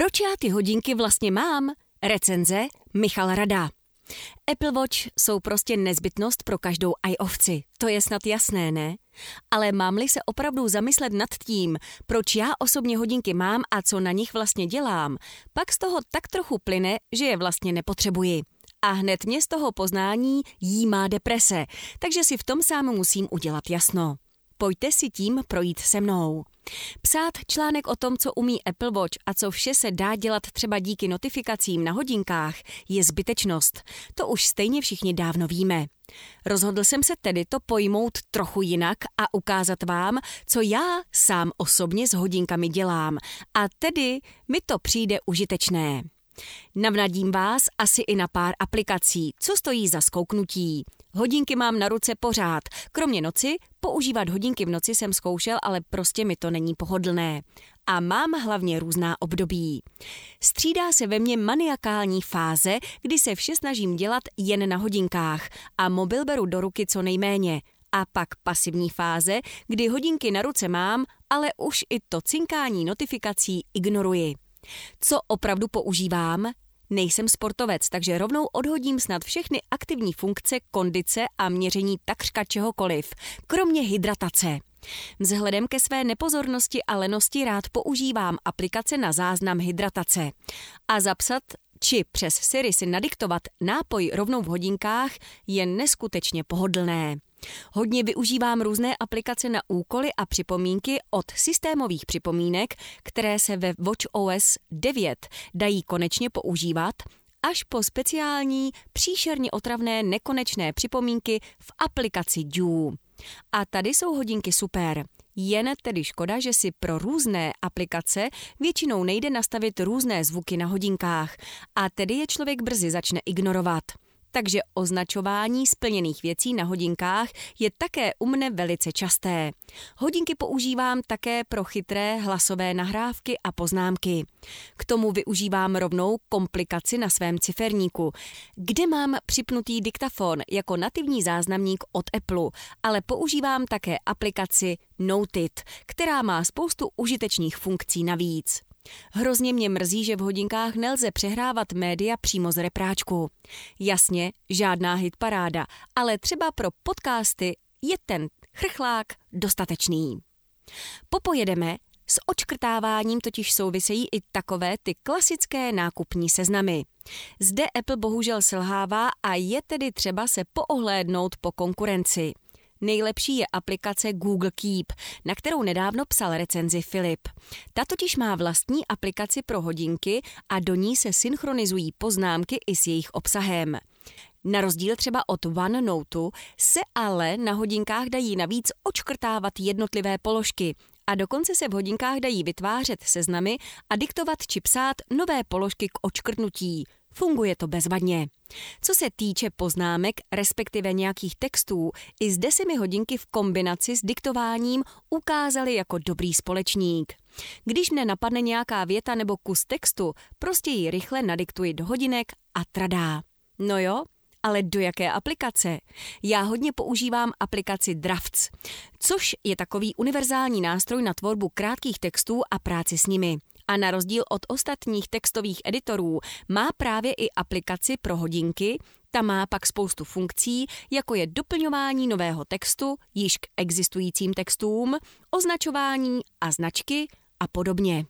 Proč já ty hodinky vlastně mám? Recenze Michal Rada. Apple Watch jsou prostě nezbytnost pro každou iOvci. To je snad jasné, ne? Ale mám-li se opravdu zamyslet nad tím, proč já osobně hodinky mám a co na nich vlastně dělám, pak z toho tak trochu plyne, že je vlastně nepotřebuji. A hned mě z toho poznání jímá deprese, takže si v tom sám musím udělat jasno. Pojďte si tím projít se mnou. Psát článek o tom, co umí Apple Watch a co vše se dá dělat třeba díky notifikacím na hodinkách, je zbytečnost. To už stejně všichni dávno víme. Rozhodl jsem se tedy to pojmout trochu jinak a ukázat vám, co já sám osobně s hodinkami dělám. A tedy mi to přijde užitečné. Navnadím vás asi i na pár aplikací, co stojí za zkouknutí. Hodinky mám na ruce pořád. Kromě noci, používat hodinky v noci jsem zkoušel, ale prostě mi to není pohodlné. A mám hlavně různá období. Střídá se ve mně maniakální fáze, kdy se vše snažím dělat jen na hodinkách a mobil beru do ruky co nejméně. A pak pasivní fáze, kdy hodinky na ruce mám, ale už i to cinkání notifikací ignoruji. Co opravdu používám? Nejsem sportovec, takže rovnou odhodím snad všechny aktivní funkce, kondice a měření takřka čehokoliv, kromě hydratace. Vzhledem ke své nepozornosti a lenosti rád používám aplikace na záznam hydratace. A zapsat či přes Siri si nadiktovat nápoj rovnou v hodinkách je neskutečně pohodlné. Hodně využívám různé aplikace na úkoly a připomínky od systémových připomínek, které se ve watchOS 9 dají konečně používat, až po speciální, příšerně otravné nekonečné připomínky v aplikaci Dew. A tady jsou hodinky super. Jen tedy škoda, že si pro různé aplikace většinou nejde nastavit různé zvuky na hodinkách a tedy je člověk brzy začne ignorovat. Takže označování splněných věcí na hodinkách je také u mne velice časté. Hodinky používám také pro chytré hlasové nahrávky a poznámky. K tomu využívám rovnou komplikaci na svém ciferníku, kde mám připnutý diktafon jako nativní záznamník od Apple, ale používám také aplikaci Notit, která má spoustu užitečných funkcí navíc. Hrozně mě mrzí, že v hodinkách nelze přehrávat média přímo z repráčku. Jasně, žádná hitparáda, ale třeba pro podcasty je ten chrchlák dostatečný. Popojedeme, s odškrtáváním totiž souvisejí i takové ty klasické nákupní seznamy. Zde Apple bohužel selhává a je tedy třeba se poohlédnout po konkurenci. Nejlepší je aplikace Google Keep, na kterou nedávno psal recenzi Filip. Ta totiž má vlastní aplikaci pro hodinky a do ní se synchronizují poznámky i s jejich obsahem. Na rozdíl třeba od OneNote se ale na hodinkách dají navíc odškrtávat jednotlivé položky a dokonce se v hodinkách dají vytvářet seznamy a diktovat či psát nové položky k odškrtnutí. Funguje to bezvadně. Co se týče poznámek, respektive nějakých textů, i zde se mi hodinky v kombinaci s diktováním ukázaly jako dobrý společník. Když mne napadne nějaká věta nebo kus textu, prostě ji rychle nadiktuji do hodinek a tradá. No jo, ale do jaké aplikace? Já hodně používám aplikaci Drafts, což je takový univerzální nástroj na tvorbu krátkých textů a práci s nimi. A na rozdíl od ostatních textových editorů má právě i aplikaci pro hodinky, ta má pak spoustu funkcí, jako je doplňování nového textu již k existujícím textům, označování a značky a podobně.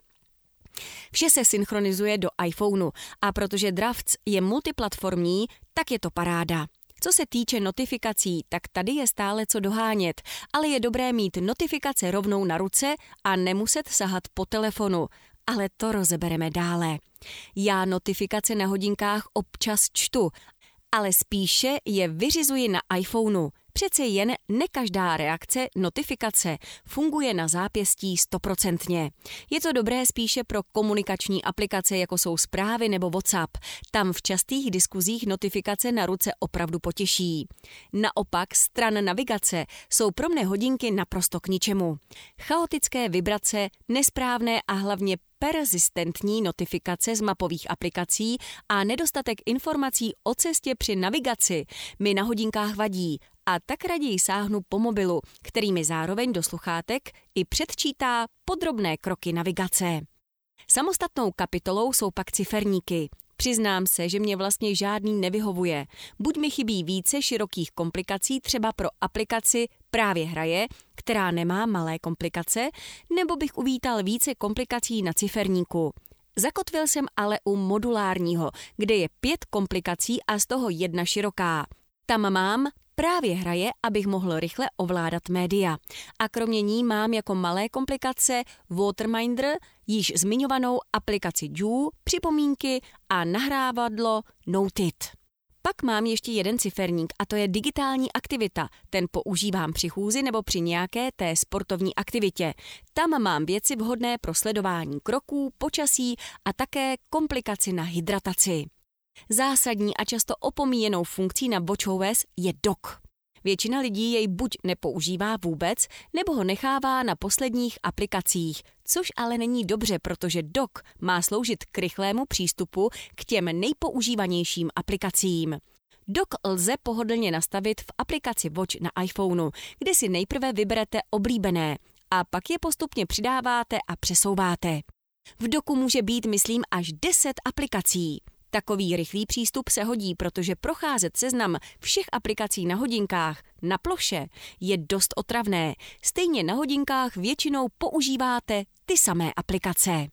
Vše se synchronizuje do iPhoneu a protože Drafts je multiplatformní, tak je to paráda. Co se týče notifikací, tak tady je stále co dohánět, ale je dobré mít notifikace rovnou na ruce a nemuset sahat po telefonu. Ale to rozebereme dále. Já notifikace na hodinkách občas čtu, ale spíše je vyřizuji na iPhoneu. Přece jen ne každá reakce notifikace funguje na zápěstí 100%. Je to dobré spíše pro komunikační aplikace, jako jsou zprávy nebo WhatsApp. Tam v častých diskuzích notifikace na ruce opravdu potěší. Naopak stran navigace jsou pro mne hodinky naprosto k ničemu. Chaotické vibrace, nesprávné a hlavně persistentní notifikace z mapových aplikací a nedostatek informací o cestě při navigaci mi na hodinkách vadí a tak raději sáhnu po mobilu, který mi zároveň do sluchátek i předčítá podrobné kroky navigace. Samostatnou kapitolou jsou pak ciferníky. Přiznám se, že mě vlastně žádný nevyhovuje. Buď mi chybí více širokých komplikací třeba pro aplikaci Právě hraje, která nemá malé komplikace, nebo bych uvítal více komplikací na ciferníku. Zakotvil jsem ale u modulárního, kde je 5 komplikací a z toho 1 široká. Tam mám Právě hraje, abych mohl rychle ovládat média. A kromě ní mám jako malé komplikace Waterminder, již zmiňovanou aplikaci Dew, připomínky a nahrávadlo Noted. Pak mám ještě jeden ciferník a to je digitální aktivita. Ten používám při chůzi nebo při nějaké té sportovní aktivitě. Tam mám věci vhodné pro sledování kroků, počasí a také komplikaci na hydrataci. Zásadní a často opomíjenou funkcí na watchOS je dock. Většina lidí jej buď nepoužívá vůbec, nebo ho nechává na posledních aplikacích, což ale není dobře, protože dock má sloužit k rychlému přístupu k těm nejpoužívanějším aplikacím. Dock lze pohodlně nastavit v aplikaci Watch na iPhoneu, kde si nejprve vyberete oblíbené a pak je postupně přidáváte a přesouváte. V docku může být, myslím, až 10 aplikací. Takový rychlý přístup se hodí, protože procházet seznam všech aplikací na hodinkách na ploše je dost otravné. Stejně na hodinkách většinou používáte ty samé aplikace.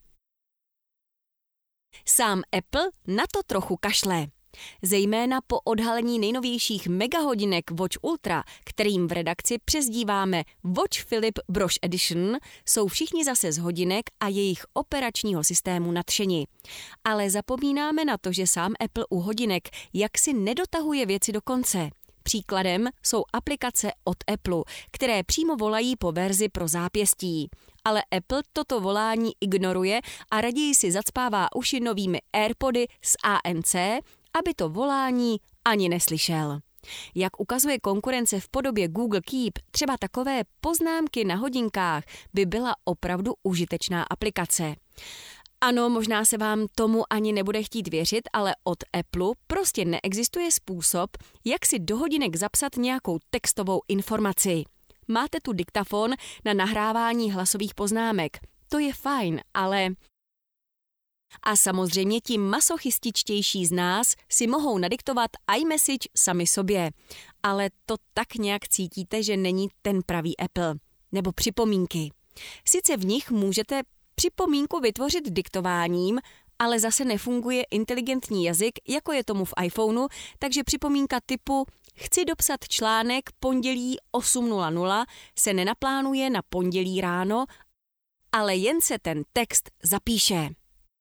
Sám Apple na to trochu kašle. Zejména po odhalení nejnovějších megahodinek Watch Ultra, kterým v redakci přezdíváme Watch Philip Broch Edition, jsou všichni zase z hodinek a jejich operačního systému nadšeni. Ale zapomínáme na to, že sám Apple u hodinek jaksi nedotahuje věci do konce. Příkladem jsou aplikace od Apple, které přímo volají po verzi pro zápěstí. Ale Apple toto volání ignoruje a raději si zacpává uši novými AirPody s ANC, aby to volání ani neslyšel. Jak ukazuje konkurence v podobě Google Keep, třeba takové poznámky na hodinkách by byla opravdu užitečná aplikace. Ano, možná se vám tomu ani nebude chtít věřit, ale od Apple prostě neexistuje způsob, jak si do hodinek zapsat nějakou textovou informaci. Máte tu diktafon na nahrávání hlasových poznámek. To je fajn, ale... A samozřejmě ti masochističtější z nás si mohou nadiktovat iMessage sami sobě. Ale to tak nějak cítíte, že není ten pravý Apple. Nebo připomínky. Sice v nich můžete připomínku vytvořit diktováním, ale zase nefunguje inteligentní jazyk, jako je tomu v iPhoneu, takže připomínka typu chci dopsat článek pondělí 8:00 se nenaplánuje na pondělí ráno, ale jen se ten text zapíše.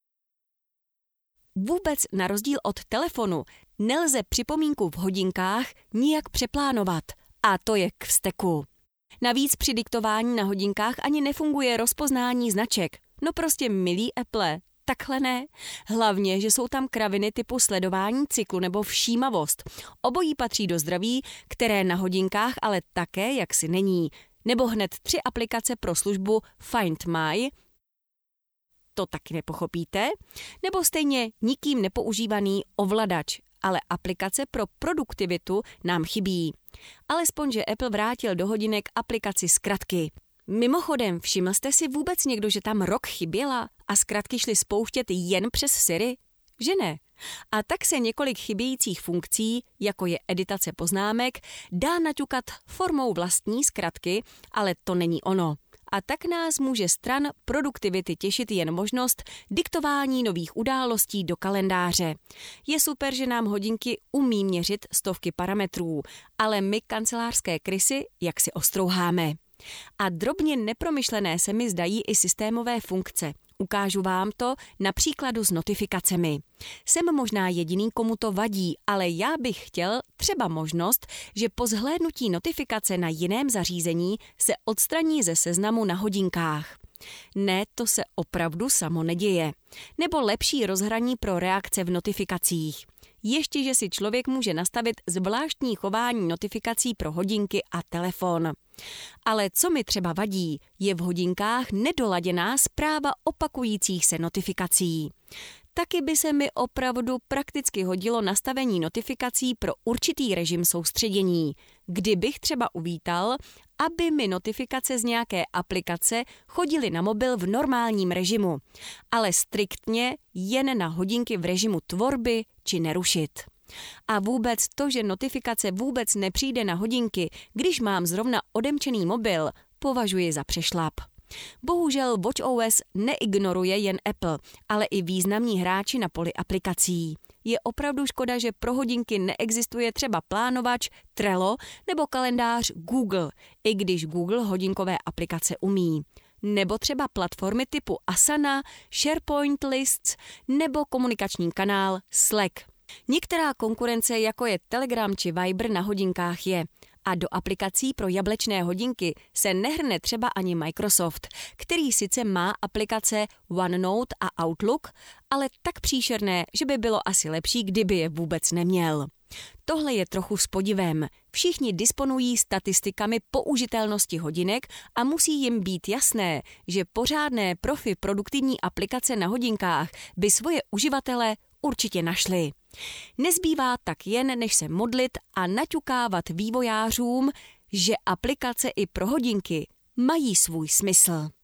Vůbec na rozdíl od telefonu nelze připomínku v hodinkách nijak přeplánovat a to je k vzteku. Navíc při diktování na hodinkách ani nefunguje rozpoznání značek. No prostě milý Apple, takhle ne. Hlavně, že jsou tam kraviny typu sledování cyklu nebo všímavost. Obojí patří do zdraví, které na hodinkách ale také jaksi není. Nebo hned 3 aplikace pro službu Find My, to taky nepochopíte, nebo stejně nikým nepoužívaný ovladač, ale aplikace pro produktivitu nám chybí. Alespoň, že Apple vrátil do hodinek aplikaci zkratky. Mimochodem, všiml jste si vůbec někdo, že tam rok chyběla a zkratky šly spouštět jen přes Siri? Že ne. A tak se několik chybějících funkcí, jako je editace poznámek, dá naťukat formou vlastní zkratky, ale to není ono. A tak nás může stran produktivity těšit jen možnost diktování nových událostí do kalendáře. Je super, že nám hodinky umí měřit stovky parametrů, ale my kancelářské krysy jak si ostrouháme. A drobně nepromyšlené se mi zdají i systémové funkce. Ukážu vám to na příkladu s notifikacemi. Jsem možná jediný, komu to vadí, ale já bych chtěl třeba možnost, že po zhlédnutí notifikace na jiném zařízení se odstraní ze seznamu na hodinkách. Ne, to se opravdu samo neděje. Nebo lepší rozhraní pro reakce v notifikacích. Ještě, že si člověk může nastavit zvláštní chování notifikací pro hodinky a telefon. Ale co mi třeba vadí, je v hodinkách nedoladěná správa opakujících se notifikací. Taky by se mi opravdu prakticky hodilo nastavení notifikací pro určitý režim soustředění, kdybych třeba uvítal, aby mi notifikace z nějaké aplikace chodily na mobil v normálním režimu, ale striktně jen na hodinky v režimu tvorby či nerušit. A vůbec to, že notifikace vůbec nepřijde na hodinky, když mám zrovna odemčený mobil, považuji za přešlap. Bohužel watchOS neignoruje jen Apple, ale i významní hráči na poli aplikací. Je opravdu škoda, že pro hodinky neexistuje třeba plánovač, Trello nebo kalendář Google, i když Google hodinkové aplikace umí. Nebo třeba platformy typu Asana, SharePoint Lists nebo komunikační kanál Slack. Některá konkurence, jako je Telegram či Viber, na hodinkách je. A do aplikací pro jablečné hodinky se nehrne třeba ani Microsoft, který sice má aplikace OneNote a Outlook, ale tak příšerné, že by bylo asi lepší, kdyby je vůbec neměl. Tohle je trochu s podivem. Všichni disponují statistikami použitelnosti hodinek a musí jim být jasné, že pořádné profi produktivní aplikace na hodinkách by svoje uživatele určitě našli. Nezbývá tak jen, než se modlit a naťukávat vývojářům, že aplikace i pro hodinky mají svůj smysl.